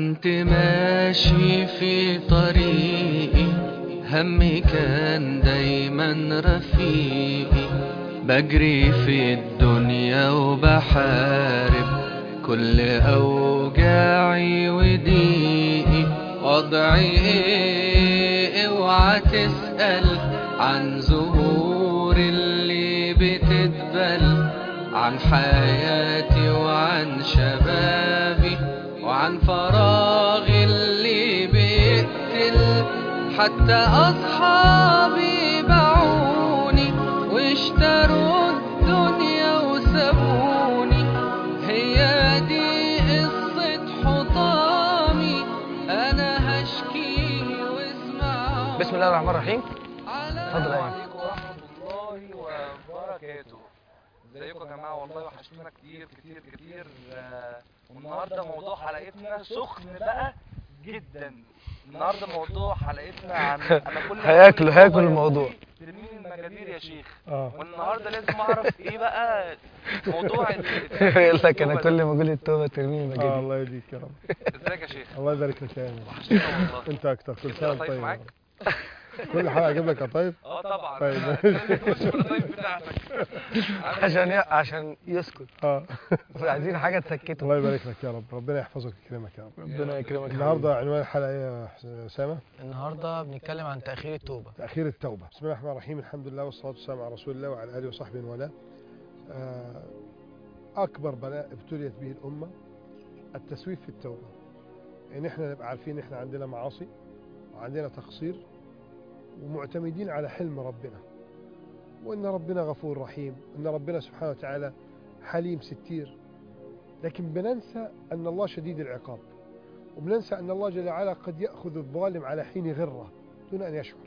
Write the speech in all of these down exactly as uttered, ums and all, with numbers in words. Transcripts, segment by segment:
كنت ماشي في طريقي، همي كان دايما رفيقي، بجري في الدنيا وبحارب كل أوجاعي وضيقي. وضعي ايه؟ اوعى تسأل عن زهور اللي بتدبل، عن حياتي وعن شبابي وعن فراغي اللي بيقتل. حتى أصحابي باعوني واشتروا الدنيا وسابوني، هي دي قصة حطامي أنا هشكي واسمعوني. بسم الله الرحمن الرحيم. اتفضل. السلام عليكم ورحمة الله وبركاته. ازيكم يا جماعة؟ والله وحشتونا كتير كتير كتير. آه والنهارده موضوع حلقتنا سخن بقى جدا. النهارده موضوع حلقتنا عن انا كل هياكلوا هياكلوا الموضوع ترمين المجادير يا شيخ. اه والنهارده لازم اعرف ايه بقى موضوع يقول لك انا كل ما اقول التوبه ترمين المجادير. اه الله يهديك يا رب. ازيك يا شيخ؟ الله يبارك لك يا ايمن. وحشتونا والله. انت اكتر. كل سنه طيب طيب معاك؟ كل حلقه اجيب لك قطايف. اه طبعا. طيب خش في الطيب بتاعتك عشان ي... عشان يسكت. اه عايزين حاجه تسكته. الله يبارك لك يا رب. ربنا يحفظك ويكرمك يا رب. ربنا يكرمك. النهارده عنوان الحلقه ايه يا اسامه؟ النهارده بنتكلم عن تاخير التوبه. تاخير التوبه. بسم الله الرحمن الرحيم. الحمد لله والصلاه والسلام على رسول الله وعلى اله وصحبه وله. آه اكبر بلاء ابتليت به الامه التسويف في التوبه. يعني احنا نبقى عارفين احنا عندنا معاصي وعندنا تقصير ومعتمدين على حلم ربنا، وان ربنا غفور رحيم، وان ربنا سبحانه وتعالى حليم ستير، لكن بننسى ان الله شديد العقاب، وبننسى ان الله جل وعلا قد ياخذ الظالم على حين غره دون ان يشعر.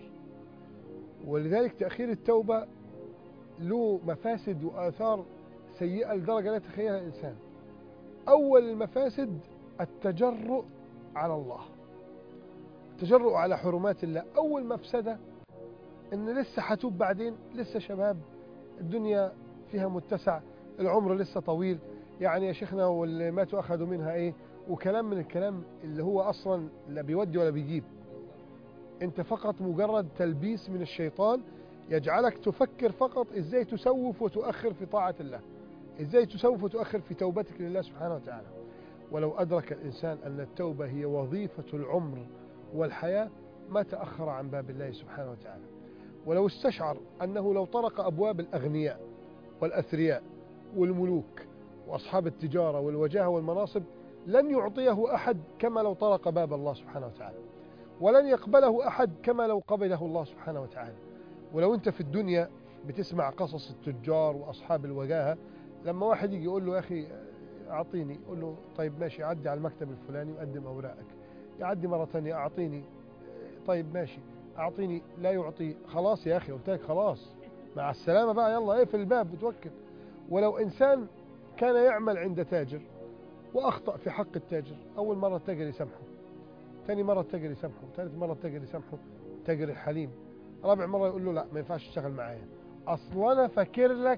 ولذلك تاخير التوبه له مفاسد واثار سيئه لدرجه لا يتخيلها الانسان. اول المفاسد التجرؤ على الله، التجرؤ على حرمات الله. أول مفسدة إن لسه هتوب بعدين، لسه شباب، الدنيا فيها متسع، العمر لسه طويل، يعني يا شيخنا واللي ماتوا أخذوا منها إيه، وكلام من الكلام اللي هو أصلا لا بيودي ولا بيجيب. أنت فقط مجرد تلبيس من الشيطان يجعلك تفكر فقط إزاي تسوف وتؤخر في طاعة الله، إزاي تسوف وتؤخر في توبتك لله سبحانه وتعالى. ولو أدرك الإنسان أن التوبة هي وظيفة العمر والحياة ما تأخر عن باب الله سبحانه وتعالى. ولو استشعر أنه لو طرق أبواب الأغنياء والأثرياء والملوك وأصحاب التجارة والوجاهة والمناصب لن يعطيه أحد كما لو طرق باب الله سبحانه وتعالى، ولن يقبله أحد كما لو قبله الله سبحانه وتعالى. ولو أنت في الدنيا بتسمع قصص التجار وأصحاب الوجاهة، لما واحد يجي يقول له يا أخي أعطيني، يقول له طيب ماشي، عدي على المكتب الفلاني وقدم أوراقك. يعدي مرة ثانية، أعطيني، طيب ماشي أعطيني، لا يعطي. خلاص يا أخي قلت لك خلاص، مع السلامة بقى، يلا اقفل الباب وتوكل. ولو إنسان كان يعمل عند تاجر وأخطأ في حق التاجر، أول مرة التاجر يسامحه، ثاني مرة التاجر يسامحه، ثالث مرة التاجر يسامحه، تاجر الحليم، رابع مرة يقول له لا ما ينفعش تشتغل معايا، أصلا أنا فاكر لك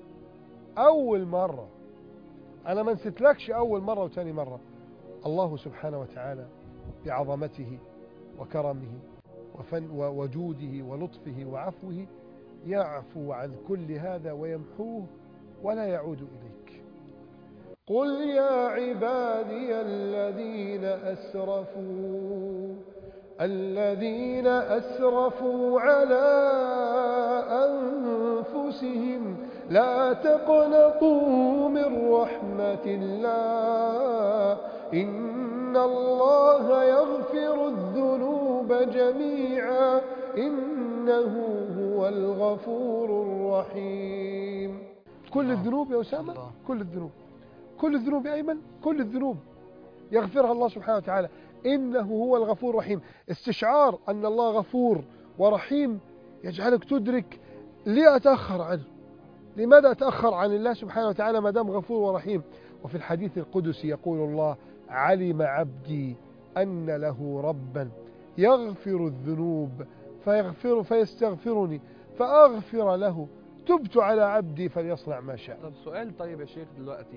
أول مرة، أنا ما نسيتلكش أول مرة وثاني مرة. الله سبحانه وتعالى بعظمته وكرمه وفن ووجوده ولطفه وعفوه يعفو عن كل هذا ويمحوه ولا يعود إليك. قل يا عبادي الذين أسرفوا الذين أسرفوا على أنفسهم لا تقنطوا من رحمة الله إن الله يغفر الذنوب جميعا إنه هو الغفور الرحيم. كل الذنوب يا أسامة، كل الذنوب، كل الذنوب يا أيمن، كل الذنوب يغفرها الله سبحانه وتعالى، إنه هو الغفور الرحيم. استشعار أن الله غفور ورحيم يجعلك تدرك ليه أتأخر عنه، لماذا أتأخر عن الله سبحانه وتعالى ما دام غفور ورحيم. وفي الحديث القدسي يقول الله علم عبدي أن له ربا يغفر الذنوب فيغفر فيستغفرني فأغفر له تبت على عبدي فليصنع ما شاء. طب سؤال طيب يا شيخ دلوقتي،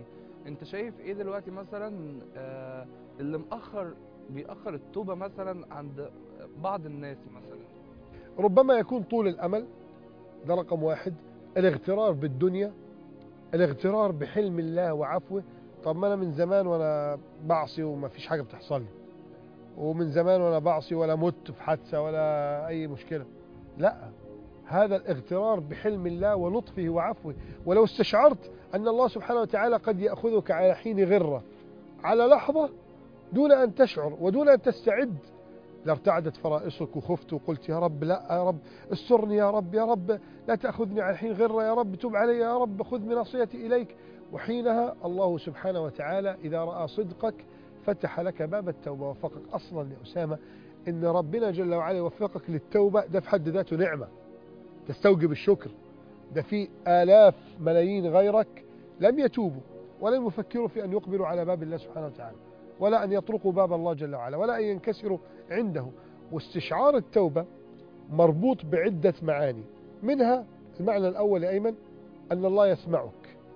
انت شايف ايه دلوقتي مثلا آه اللي مأخر بيأخر التوبة مثلا عند بعض الناس مثلا؟ ربما يكون طول الأمل، ده رقم واحد. الاغترار بالدنيا، الاغترار بحلم الله وعفوه. طب ما أنا من زمان وأنا بعصي وما فيش حاجة بتحصل لي، ومن زمان وأنا بعصي ولا مت في حادثة ولا أي مشكلة. لا، هذا الاغترار بحلم الله ولطفه وعفوه. ولو استشعرت أن الله سبحانه وتعالى قد يأخذك على حين غرة، على لحظة، دون أن تشعر ودون أن تستعد، لارتعدت فرائصك وخفت وقلت يا رب لا، يا رب استرني، يا رب يا رب لا تأخذني على حين غرة، يا رب تب علي، يا رب خذ بناصيتي إليك. وحينها الله سبحانه وتعالى إذا رأى صدقك فتح لك باب التوبة ووفقك. أصلا يا أسامة إن ربنا جل وعلا يوفقك للتوبة، ده في حد ذاته نعمة تستوجب الشكر. ده في آلاف ملايين غيرك لم يتوبوا ولم يفكروا في أن يقبلوا على باب الله سبحانه وتعالى، ولا أن يطرقوا باب الله جل وعلا، ولا أن ينكسروا عنده. واستشعار التوبة مربوط بعدة معاني، منها المعنى الأول يا أيمن أن الله يسمعك،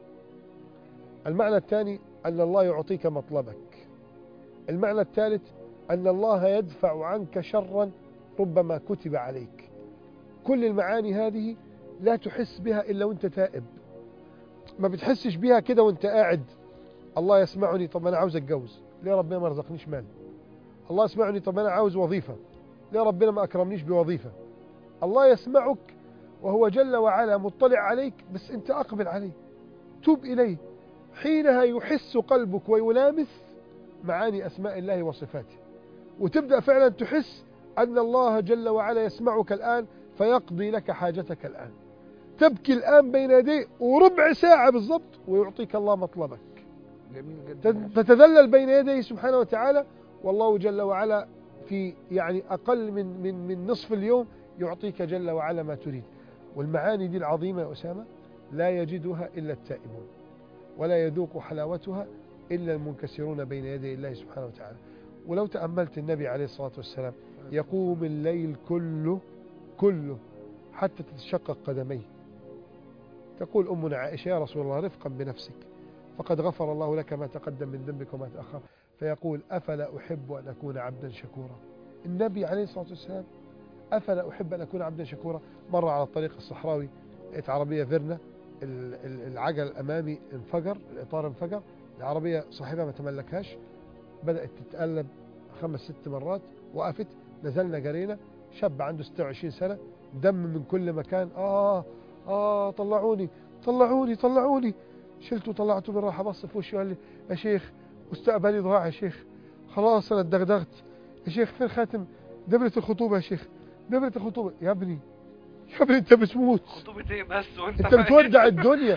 المعنى الثاني أن الله يعطيك مطلبك، المعنى الثالث أن الله يدفع عنك شرا ربما كتب عليك. كل المعاني هذه لا تحس بها إلا وانت تائب، ما بتحسش بها كده وانت قاعد. الله يسمعني، طب أنا عاوز أتجوز، ليه ربنا ما رزقنيش مال؟ الله يسمعني، طب أنا عاوز وظيفة، ليه ربنا ما أكرمنيش بوظيفة؟ الله يسمعك وهو جل وعلا مطلع عليك، بس أنت أقبل عليه، توب إليه. حينها يحس قلبك ويلامس معاني أسماء الله وصفاته، وتبدأ فعلا تحس أن الله جل وعلا يسمعك الآن فيقضي لك حاجتك الآن. تبكي الآن بين يديه وربع ساعة بالضبط ويعطيك الله مطلبك. جميل جدا. تتذلل بين يديه سبحانه وتعالى، والله جل وعلا في يعني أقل من من من نصف اليوم يعطيك جل وعلا ما تريد. والمعاني دي العظيمة يا أسامة لا يجدها إلا التائبون، ولا يذوق حلاوتها إلا المنكسرون بين يدي الله سبحانه وتعالى. ولو تأملت النبي عليه الصلاة والسلام يقوم الليل كله كله حتى تتشقق قدميه. تقول أمنا عائشة يا رسول الله رفقا بنفسك فقد غفر الله لك ما تقدم من ذنبك وما تأخر، فيقول أفلا أحب أن أكون عبدا شكورا. النبي عليه الصلاة والسلام أفلا أحب أن أكون عبدا شكورا. مرة على الطريق الصحراوي لقيت عربية فيرنا، العجل الأمامي انفجر، الإطار انفجر، العربية صاحبها ما تملكهاش، بدأت تتقلب خمس ست مرات، وقفت، نزلنا جرينا، شاب عنده ستة وعشرين سنة، دم من كل مكان، آه آه طلعوني طلعوني طلعوني. شلته طلعته بالراحة، بص في وشي وقال لي يا شيخ مستقبلي ضاع يا شيخ، خلاص أنا اتدغدغت يا شيخ، فين خاتم دبرة الخطوبة يا شيخ، دبرة الخطوبة. يا ابني يا ابني أنت بتموت، خطوبة إيه بس وأنت أنت بتودع الدنيا،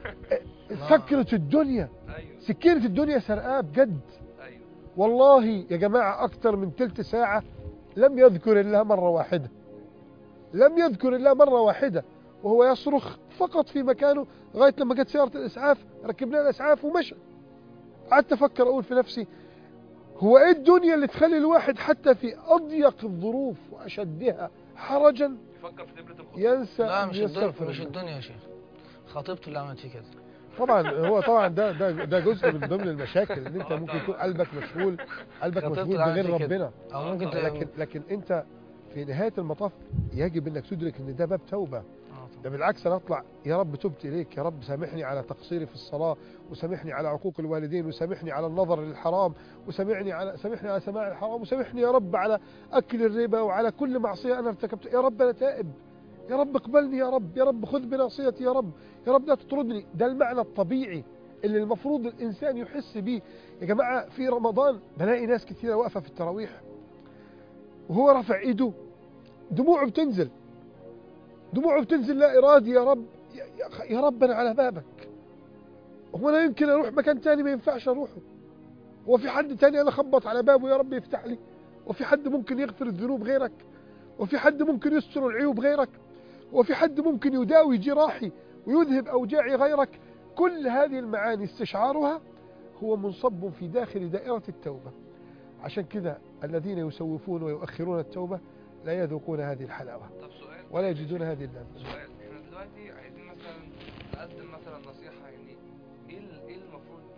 سكرة الدنيا، أيوه سكينة الدنيا سرقاه بجد. أيوه والله يا جماعة أكتر من تلت ساعة لم يذكر الله مرة واحدة، لم يذكر الله مرة واحدة، وهو يصرخ فقط في مكانه لغاية لما جت سيارة الإسعاف، ركبنا الإسعاف ومشى. قعدت أفكر أقول في نفسي هو إيه الدنيا اللي تخلي الواحد حتى في أضيق الظروف وأشدها حرجا يفكر في دبرة الخطوبة؟ ينسى لا أن مش الدنيا، يستغفر مش الله. الدنيا يا شيخ، خطيبته اللي عملت فيه كده. طبعا هو طبعا ده ده ده جزء من ضمن المشاكل، ان انت ممكن يكون قلبك مشغول، قلبك خطيبته مشغول اللي عملت بغير فيه كده. ربنا. او ممكن ت- لكن لكن انت في نهاية المطاف يجب انك تدرك ان ده باب توبة. آه ده طبعا. بالعكس انا اطلع يا رب تبت اليك، يا رب سامحني على تقصيري في الصلاة، وسامحني على عقوق الوالدين، وسامحني على النظر للحرام، وسامحني على سامحني على سماع الحرام، وسامحني يا رب على اكل الربا وعلى كل معصية انا ارتكبتها. يا رب انا تائب، يا رب اقبلني، يا رب يا رب خذ بناصيتي، يا رب يا رب لا تطردني. ده المعنى الطبيعي اللي المفروض الإنسان يحس به. يا جماعة في رمضان بلاقي ناس كثيرة واقفة في التراويح وهو رفع إيده دموعه بتنزل، دموعه بتنزل لا إرادي، يا رب يا, يا رب أنا على بابك، هو أنا يمكن أروح مكان تاني ما ينفعش أروحه؟ هو في حد تاني أنا أخبط على بابه يا رب يفتح لي؟ وفي حد ممكن يغفر الذنوب غيرك؟ وفي حد ممكن يستر العيوب غيرك؟ وفي حد ممكن يداوي جراحي ويذهب أوجاعي غيرك؟ كل هذه المعاني استشعارها هو منصب في داخل دائرة التوبة. عشان كده الذين يسوفون ويؤخرون التوبة لا يذوقون هذه الحلاوة طب سؤال ولا يجدون هذه اللذة. سؤال احنا دلوقتي عايزين مثلا نقدم مثلا نصيحة، يعني ايه ال- ايه المفروض يحصل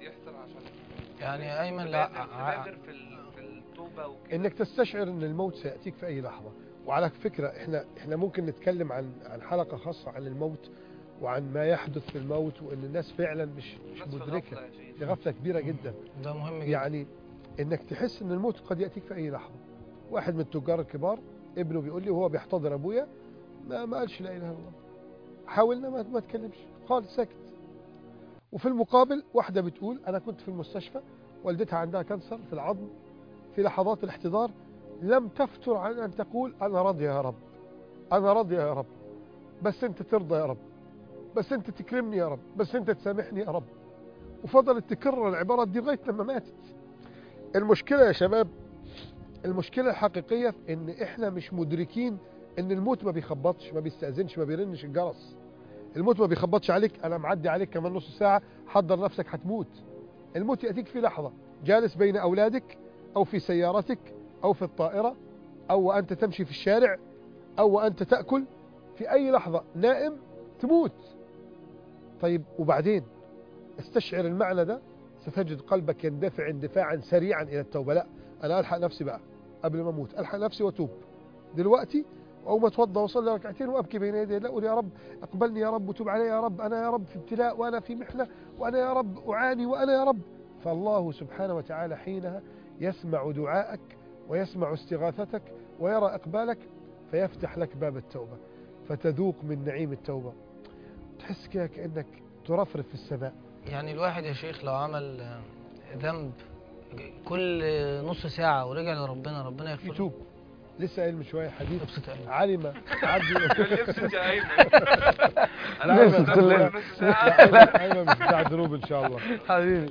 عشان يعني ايمن لا تبادر تبادر في ال- في التوبه وكده. انك تستشعر ان الموت سياتيك في اي لحظه. وعلى فكره احنا احنا ممكن نتكلم عن عن حلقه خاصه عن الموت وعن ما يحدث في الموت، وان الناس فعلا مش مش الناس في مدركه. غفلة يا شيخ. دي غفله كبيره جدا. ده مهم جدا. يعني انك تحس ان الموت قد ياتيك في اي لحظه. واحد من التجار الكبار ابنه بيقول لي وهو بيحتضر ابويا ما ما قالش لا اله الا الله، حاولنا ما ما تكلمش، قال ساكت. وفي المقابل واحده بتقول انا كنت في المستشفى والدتها عندها كانسر في العظم، في لحظات الاحتضار لم تفتر عن ان تقول انا راضيه يا رب، انا راضيه يا رب، بس انت ترضى يا رب، بس انت تكرمني يا رب، بس انت تسامحني يا رب. وفضلت تكرر العبارات دي لغايه لما ماتت. المشكله يا شباب، المشكله الحقيقيه في ان احنا مش مدركين ان الموت ما بيخبطش، ما بيستأذنش، ما بيرنش الجرس. الموت ما بيخبطش عليك انا معدي عليك كمان نص ساعه حضر نفسك هتموت. الموت ياتيك في لحظه، جالس بين اولادك او في سيارتك او في الطائره او وانت تمشي في الشارع او وانت تاكل، في اي لحظه نائم تموت. طيب وبعدين استشعر المعنى ده، ستجد قلبك يندفع اندفاعا سريعا الى التوبه. لا انا الحق نفسي بقى قبل ما اموت، الحق نفسي واتوب دلوقتي، او ما اتوضى واصلي ركعتين وابكي بين يدي الله، اقول يا رب اقبلني يا رب وتوب علي يا رب، انا يا رب في ابتلاء وانا في محنه وانا يا رب اعاني وانا يا رب. فالله سبحانه وتعالى حينها يسمع دعائك ويسمع استغاثتك ويرى اقبالك فيفتح لك باب التوبه، فتذوق من نعيم التوبه، تحس كده كانك ترفرف في السماء. يعني الواحد يا شيخ لو عمل آه، ذنب كل نص ساعة ورجع لربنا ربنا يغفر له. يتوب. لسه قايل من شويه حديث ابسط قلبك. علم عبدي لبست يا ايمن. انا لا، عايز لبست أدخل كلنا. نص ساعة. ايوه مش بتاع ذنوب ان شاء الله. حبيبي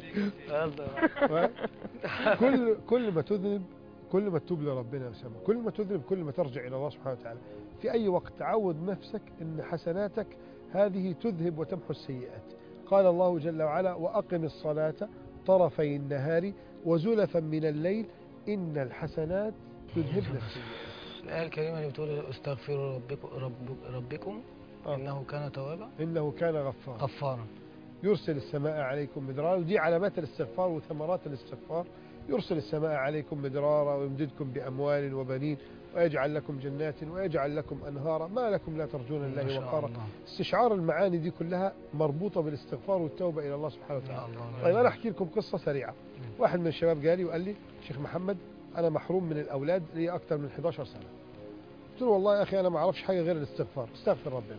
كل كل ما تذنب كل ما تتوب لربنا يا اسامه، كل ما تذنب كل ما ترجع الى الله سبحانه وتعالى. في اي وقت تعود نفسك ان حسناتك هذه تذهب وتمحو السيئات. قال الله جل وعلا وأقم الصلاة طرفي النهار وزلفا من الليل إن الحسنات تذهبن السيئات. الآية الكريمة اللي بتقول استغفروا ربكم, رب ربكم آه. إنه كان توابا إنه كان غفارا غفارا يرسل السماء عليكم مدرارا. ودي علامات الاستغفار وثمرات الاستغفار. يرسل السماء عليكم مدرارا ويمددكم بأموال وبنين ويجعل لكم جنات ويجعل لكم أنهارا ما لكم لا ترجون ما الله شاء وقارا. الله. استشعار المعاني دي كلها مربوطة بالاستغفار والتوبة إلى الله سبحانه يا وتعالى. الله. طيب أنا أحكي لكم قصة سريعة. واحد من الشباب جالي وقال لي شيخ محمد أنا محروم من الأولاد لي أكثر من إحدى عشرة سنة. قلت له والله يا أخي أنا ما أعرفش حاجة غير الاستغفار، استغفر ربنا.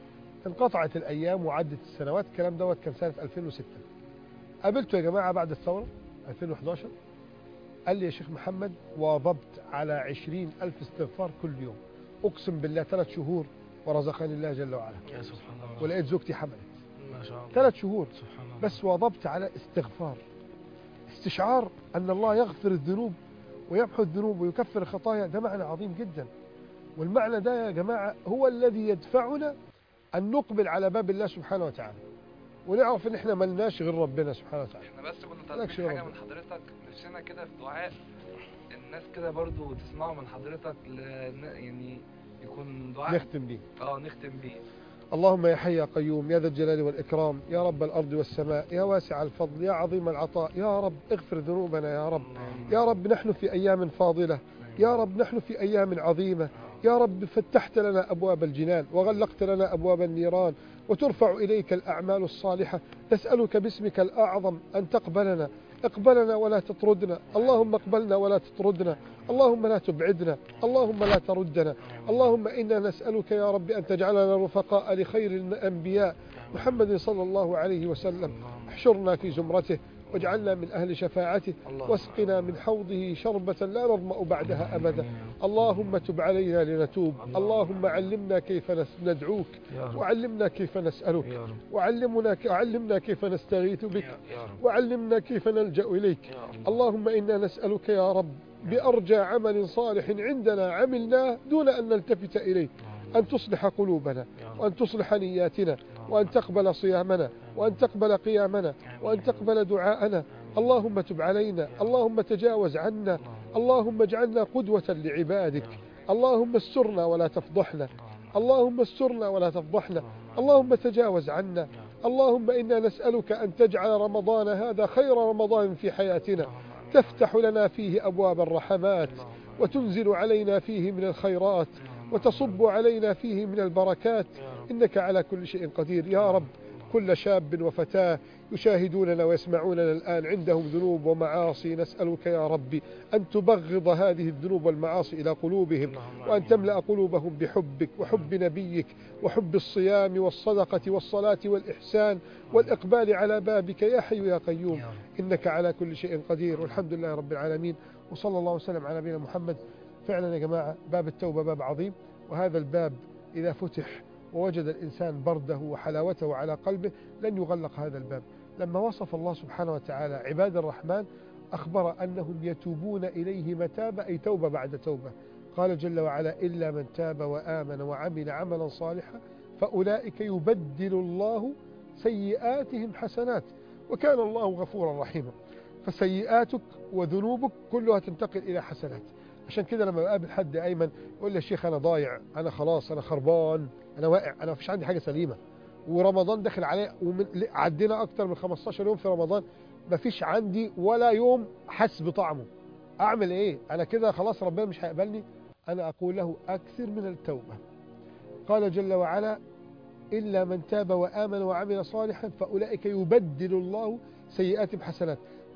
انقطعت الأيام وعدت السنوات، الكلام دوت كان سنة ألفين وستة. قابلته يا جماعة بعد الثورة ألفين وإحدى عشر، قال لي يا شيخ محمد واظبت على عشرين ألف استغفار كل يوم، أقسم بالله ثلاث شهور ورزقني الله جل وعلا، يا سبحان الله. ولقيت زوجتي حملت. ما شاء الله. ثلاث شهور سبحان الله. بس واظبت على استغفار، استشعار أن الله يغفر الذنوب ويمحو الذنوب ويكفر الخطايا. ده معنى عظيم جدا، والمعنى ده يا جماعة هو الذي يدفعنا أن نقبل على باب الله سبحانه وتعالى ونعرف ان احنا ملناش غير ربنا سبحانه وتعالى. احنا بس كنا مالكش طالبين حاجه رب. من حضرتك، نفسنا كده في دعاء الناس كده برضو تسمعوا من حضرتك ل... يعني يكون دعاء نختم بيه. اه نختم بيه. اللهم يا حي يا قيوم يا ذا الجلال والإكرام يا رب الأرض والسماء يا واسع الفضل يا عظيم العطاء يا رب اغفر ذنوبنا يا رب. يا رب نحن في أيام فاضلة، يا رب نحن في أيام عظيمة، يا رب فتحت لنا أبواب الجنان وغلقت لنا أبواب النيران وترفع إليك الأعمال الصالحة. نسألك باسمك الأعظم أن تقبلنا، اقبلنا ولا تطردنا، اللهم اقبلنا ولا تطردنا، اللهم لا تبعدنا، اللهم لا تردنا. اللهم إنا نسألك يا رب أن تجعلنا رفقاء لخير الأنبياء محمد صلى الله عليه وسلم. احشرنا في زمرته واجعلنا من أهل شفاعته واسقنا من حوضه شربة لا نظمأ بعدها أبدا. اللهم تب علينا لنتوب، اللهم علمنا كيف ندعوك وعلمنا كيف نسألك وعلمنا وعلمنا كيف نستغيث بك وعلمنا كيف نلجأ إليك. اللهم إنا نسألك يا رب بأرجى عمل صالح عندنا عملناه دون أن نلتفت إليه أن تصلح قلوبنا وأن تصلح نياتنا وأن تقبل صيامنا وأن تقبل قيامنا وأن تقبل دعاءنا. اللهم تب علينا، اللهم تجاوز عنا، اللهم اجعلنا قدوة لعبادك. اللهم استرنا ولا تفضحنا، اللهم استرنا ولا تفضحنا، اللهم تجاوز عنا اللهم إنا نسألك أن تجعل رمضان هذا خير رمضان في حياتنا، تفتح لنا فيه أبواب الرحمات، وتنزل علينا فيه من الخيرات، وتصب علينا فيه من البركات، إنك على كل شيء قدير. يا رب كل شاب وفتاة يشاهدوننا ويسمعوننا الآن عندهم ذنوب ومعاصي، نسألك يا ربي أن تبغض هذه الذنوب والمعاصي إلى قلوبهم، وأن تملأ قلوبهم بحبك وحب نبيك وحب الصيام والصدقة والصلاة والإحسان والإقبال على بابك يا حي يا قيوم، إنك على كل شيء قدير. والحمد لله رب العالمين، وصلى الله وسلم على نبينا محمد. فعلا يا جماعة باب التوبة باب عظيم، وهذا الباب إذا فتح ووجد الإنسان برده وحلاوته على قلبه لن يغلق هذا الباب. لما وصف الله سبحانه وتعالى عباد الرحمن أخبر أنهم يتوبون إليه متابة، أي توبة بعد توبة. قال جل وعلا: إلا من تاب وآمن وعمل عملا صالحا فأولئك يبدل الله سيئاتهم حسنات وكان الله غفورا رحيما. فسيئاتك وذنوبك كلها تنتقل إلى حسنات. عشان كده لما بقابل حد أيمن يقول لي: يا شيخ أنا ضايع، أنا خلاص، أنا خربان، أنا واقع، أنا مفيش عندي حاجة سليمة، ورمضان داخل عليه وعدينا أكتر من خمستاشر يوم في رمضان، مفيش عندي ولا يوم حس بطعمه، أعمل إيه؟ أنا كده خلاص ربنا مش هيقبلني. أنا أقول له: أكثر من التوبة. قال جل وعلا: إلا من تاب وآمن وعمل صالحا فأولئك يبدل الله سيئاتهم حسنات.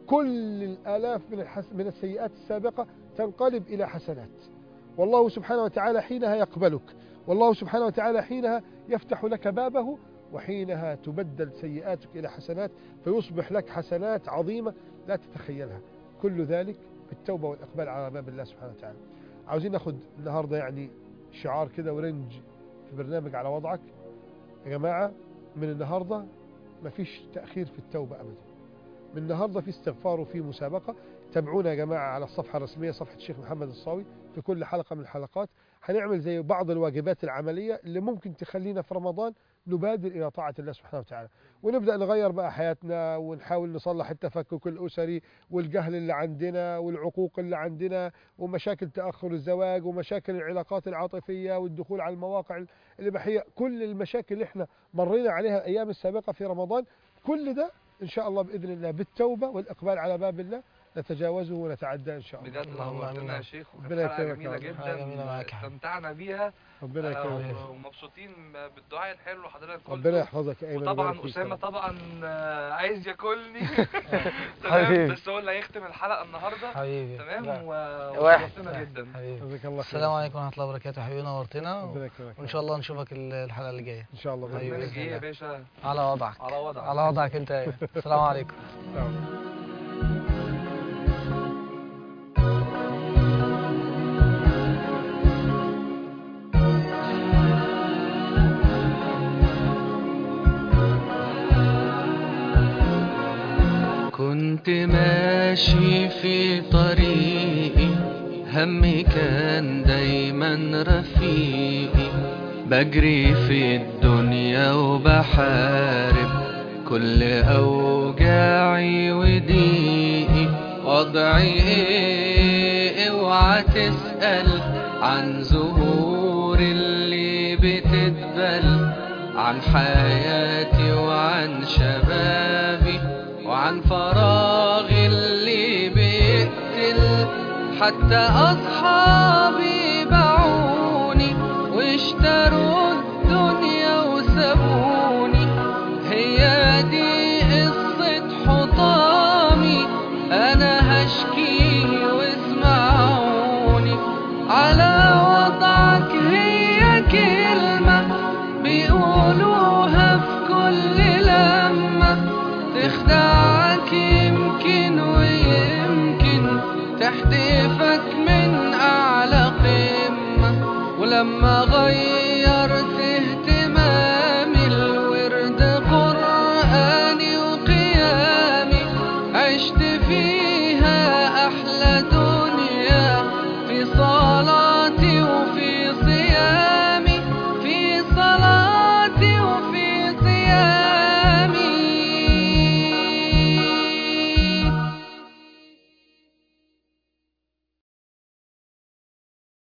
كل الآلاف من, الحس... من السيئات السابقة تنقلب إلى حسنات، والله سبحانه وتعالى حينها يقبلك، والله سبحانه وتعالى حينها يفتح لك بابه، وحينها تبدل سيئاتك إلى حسنات، فيصبح لك حسنات عظيمة لا تتخيلها. كل ذلك بالتوبة والإقبال على باب الله سبحانه وتعالى. عاوزين ناخد النهاردة يعني شعار كده ورنج في برنامج على وضعك يا جماعة. من النهاردة مفيش تأخير في التوبة أبدا، من النهاردة في استغفار وفي مسابقة. تابعونا يا جماعة على الصفحة الرسمية صفحة الشيخ محمد الصاوي، في كل حلقة من الحلقات هنعمل زي بعض الواجبات العملية اللي ممكن تخلينا في رمضان نبادر إلى طاعة الله سبحانه وتعالى، ونبدأ نغير بقى حياتنا، ونحاول نصلح التفكك الأسري والجهل اللي عندنا والعقوق اللي عندنا ومشاكل تأخر الزواج ومشاكل العلاقات العاطفية والدخول على المواقع الإباحية. كل المشاكل اللي احنا مرينا عليها الأيام السابقة في رمضان، كل ده إن شاء الله بإذن الله بالتوبة والإقبال على باب الله نتجاوزه ونتعدى إن شاء الله. بجد نورتنا يا شيخ، ربنا وكانت حلقة يكرمك جميلة يا رب. جدا استمتعنا بيها، ربنا يكرمك آه، ومبسوطين بالدعاء الحلو اللي حضرتك قلته. ربنا يحفظك يا أيمن. وطبعا أسامة طبعا آه، عايز ياكلني تمام، حبيبي. بس هو اللي هيختم الحلقة النهاردة حبيبي تمام، واحد وشرفتنا جدا. حبيبي. جزاك الله خير. السلام عليكم ورحمة الله وبركاته. حبيبي نورتنا، ربنا يكرمك وإن شاء الله نشوفك الحلقة اللي جاية إن شاء الله بإذن حبيبي. الله. برنامج ايه يا باشا؟ على وضعك على وضعك. على وضعك أنت يا السلام عليكم. نعم. كنت ماشي في طريقي، همي كان دايما رفيقي، بجري في الدنيا وبحارب كل أوجاعي وضيقي. وضعي ايه؟ اوعى تسأل عن زهور اللي بتدبل، عن حياتي وعن شبابي وعن فراغ اللي بيقتل. حتى أصحابي باعوني واشتروا الدنيا وسابوني. هي دي قصة حطامي، أنا هشكي واسمعوني. على وضعك هي كلمة بيقولوها في كل لمة، تخدعك يمكن ويمكن تحدفك من أعلى قمة. ولما غير